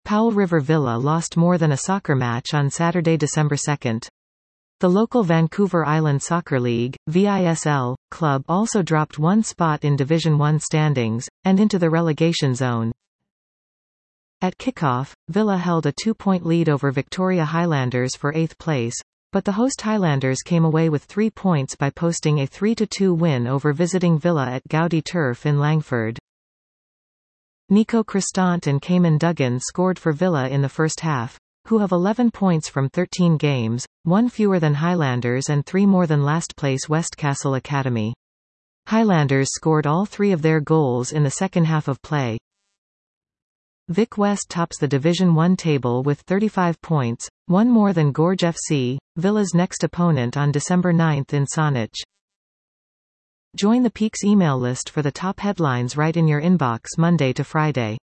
Powell River Villa lost more than a soccer match on Saturday, December 2nd. The local Vancouver Island Soccer League, VISL, club also dropped one spot in Division 1 standings, and into the relegation zone. At kickoff, Villa held a 2-point lead over Victoria Highlanders for 8th place, but the host Highlanders came away with 3 points by posting a 3-2 win over visiting Villa at Gowdy Turf in Langford. Nico Cristant and Cayman Duggan scored for Villa in the first half, who have 11 points from 13 games, 1 fewer than Highlanders and 3 more than last-place Westcastle Academy. Highlanders scored all 3 of their goals in the second half of play. Vic West tops the Division 1 table with 35 points, 1 more than Gorge FC, Villa's next opponent on December 9 in Saanich. Join the Peaks email list for the top headlines right in your inbox Monday to Friday.